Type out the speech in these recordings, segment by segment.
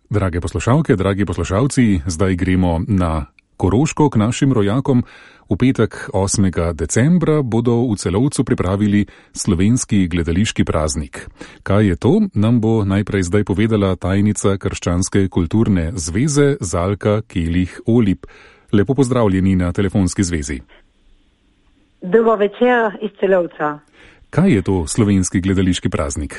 Drage poslušalke, dragi poslušalci, zdaj gremo na Koroško k našim rojakom. V petek 8. decembra bodo v Celovcu pripravili slovenski gledališki praznik. Kaj je to, nam bo najprej zdaj povedala tajnica Krščanske kulturne zveze Zalka Kelih-Olip. Lepo pozdravljeni na telefonski zvezi. Dober večer iz Celovca. Kaj je to slovenski gledališki praznik?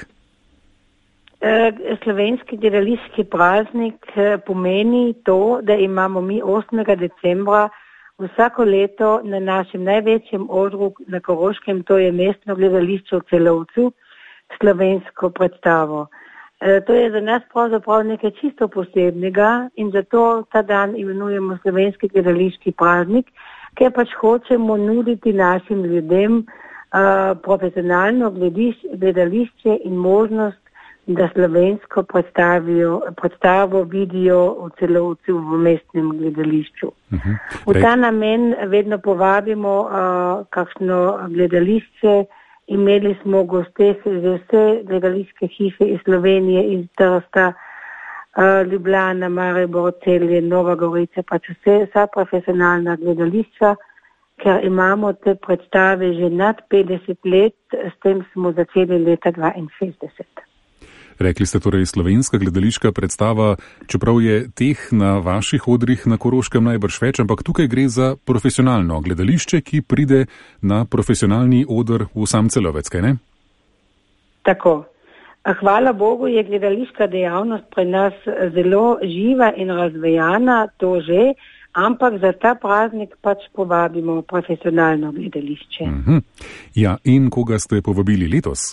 Slovenski gledališki praznik pomeni to, da imamo mi 8. decembra vsako leto na našem največjem odru na Koroškem, to je mestno gledališče v Celovcu, slovensko predstavo. To je za nas pravzaprav nekaj čisto posebnega in zato ta dan imenujemo slovenski gledališki praznik, ker pač hočemo nuditi našim ljudem profesionalno gledališče in možnost, da slovensko predstavo vidijo v Celovcu v mestnem gledališču. V ta namen vedno povabimo kakšno gledališče. Imeli smo goste že vse gledališke hiše iz Slovenije, iz Trsta, Ljubljana, Maribor, Celje, Nova Gorica, pač vsa profesionalna gledališča, ker imamo te predstave že nad 50 let, s tem smo začeli leta 1962. Rekli ste torej slovenska gledališka predstava, čeprav je teh na vaših odrih na Koroškem najbrž več, ampak tukaj gre za profesionalno gledališče, ki pride na profesionalni oder v sam Celovec, kaj ne? Tako. Hvala Bogu je gledališka dejavnost pri nas zelo živa in razvejana, to že, ampak za ta praznik pač povabimo profesionalno gledališče. Ja, in koga ste povabili letos?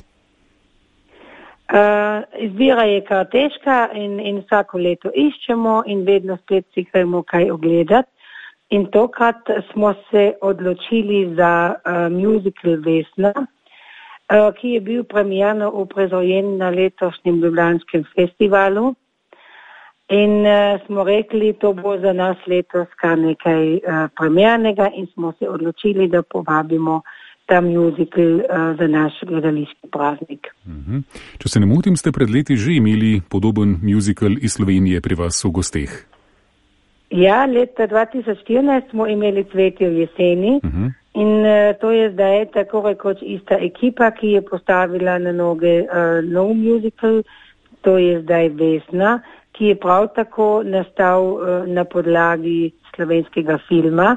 Izbira je kar težka in vsako leto iščemo in vedno spet si gremo kaj ogledati. In tokrat smo se odločili za musical Vesna, ki je bil premierno uprizorjen na letošnjem Ljubljanskem festivalu. In smo rekli, to bo za nas letos kar nekaj premiernega in smo se odločili, da povabimo ta musical za naš gledališki praznik. Če se ne motim, ste pred leti že imeli podoben musical iz Slovenije pri vas v gosteh. Ja, leta 2014 smo imeli Cvetje v jeseni in to je zdaj tako rekoč ista ekipa, ki je postavila na noge nov musical, to je zdaj Vesna, ki je prav tako nastal na podlagi slovenskega filma.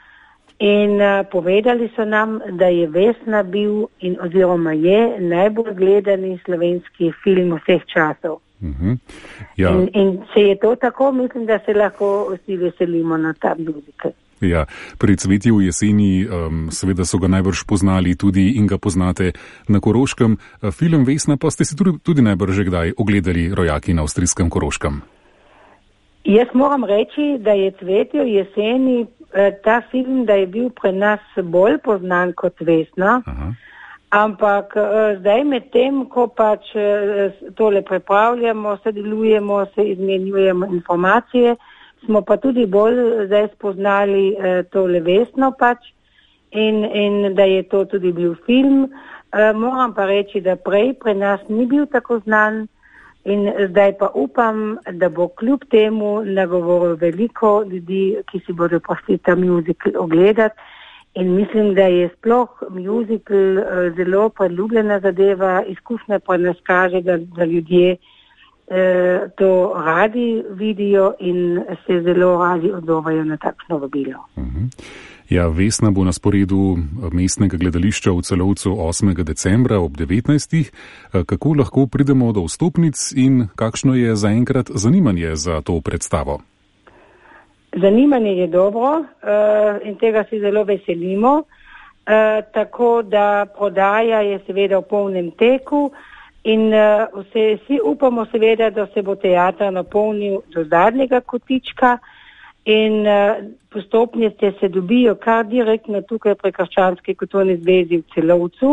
In povedali so nam, da je Vesna bil oziroma je najbolj gledani slovenski film vseh časov. Ja. In če je to tako, mislim, da se lahko vsi veselimo na ta musical. Ja, pri Cvetju v jeseni seveda so ga najbrž poznali tudi in ga poznate na Koroškem. Film Vesna pa ste si tudi najbrž že kdaj ogledali rojaki na avstrijskem Koroškem. Jaz moram reči, da je Cvetje v jeseni ta film, da je bil pri nas bolj poznan kot Vesna, ampak zdaj med tem, ko pač tole pripravljamo, sodelujemo, se izmenjujemo informacije, smo pa tudi bolj zdaj spoznali tole Vesno pač in da je to tudi bil film. Moram pa reči, da prej pri nas ni bil tako znan. In zdaj pa upam, da bo kljub temu nagovoril veliko ljudi, ki si bodo prišli ta musical ogledati. In mislim, da je sploh musical zelo priljubljena zadeva, izkušnja pa nas kaže, da ljudje to radi vidijo in se zelo radi odzovajo na takšno vabilo. Ja, Vesna bo na sporedu mestnega gledališča v Celovcu 8. decembra ob 19. Kako lahko pridemo do vstopnic in kakšno je zaenkrat zanimanje za to predstavo? Zanimanje je dobro in tega si zelo veselimo, tako da prodaja je seveda v polnem teku in vsi upamo seveda, da se bo teater napolnil do zadnjega kotička. In postopnice se dobijo kar direktno tukaj pri Krščanski kulturni zvezi v Celovcu.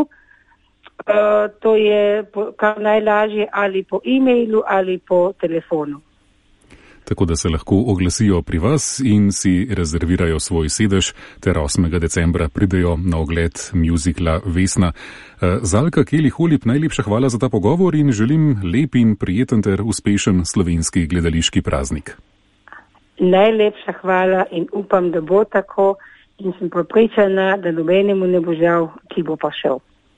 To je kar najlažje ali po e-mailu ali po telefonu. tako da se lahko oglasijo pri vas in si rezervirajo svoj sedež, ter 8. decembra pridejo na ogled mjuzikla Vesna. Zalka Keli-Holip, najlepša hvala za ta pogovor in želim lep in prijeten ter uspešen slovenski gledališki praznik. Najlepša hvala in upam, da bo tako in sem prepričana, da nobenemu ne bo žal, ki bo pa šel.